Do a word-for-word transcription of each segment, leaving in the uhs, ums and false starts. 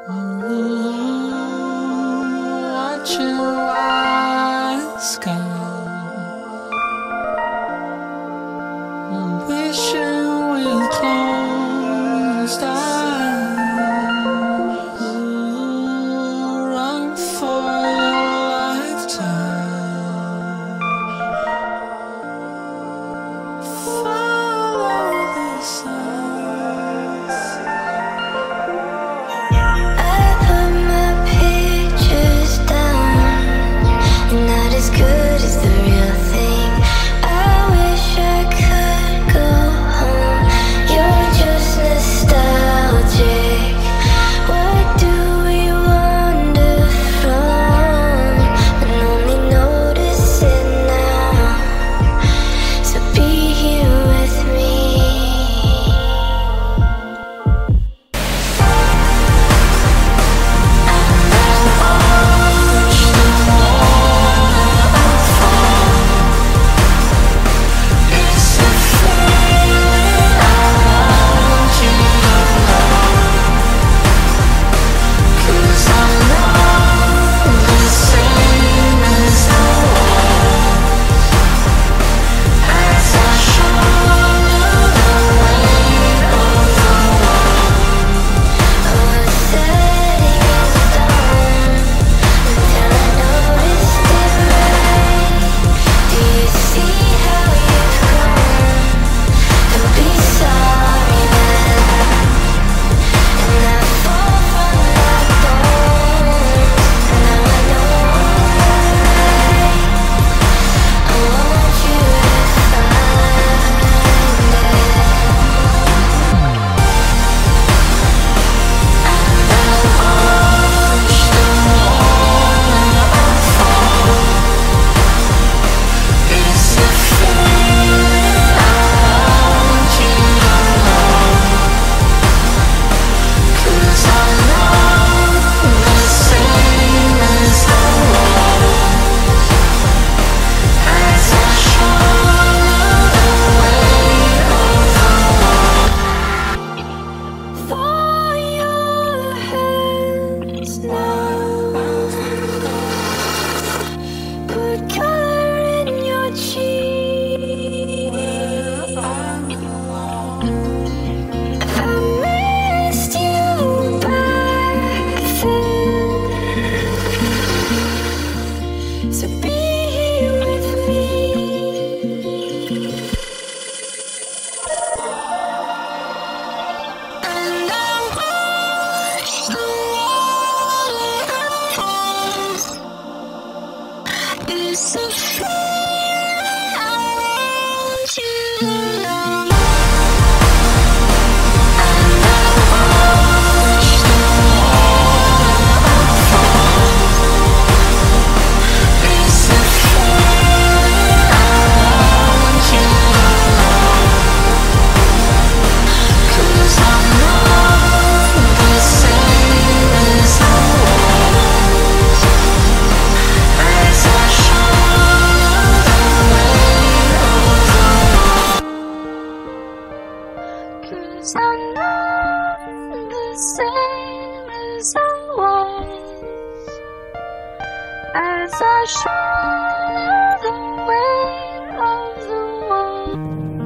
Ooh, watching white sky, wishing with closed eyes. Ooh, run for your lifetime. Follow the signs. Not as good as the real thing. I wish I could go home. You're just nostalgic. What do we wander from? And only notice it now. So be here with me. Put color in your cheek. I missed you back then. So be here with me. And I watch the water. It's a feeling I want you to know. And I watch the water. It's a feeling I want you to know. 'Cause I'm not the same as I was. As I shoulder the weight of the world. 'Cause I'm not the same as I was. As I shoulder the weight of the world.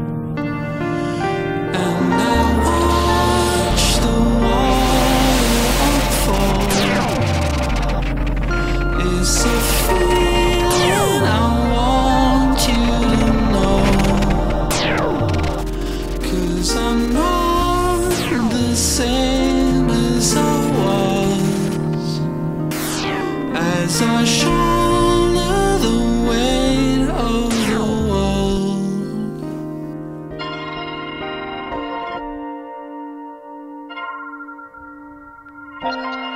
And I watch the waterfall. It's a feeling I want you to know. 'Cause I'm not the same as I was. As I shoulder the weight of the world.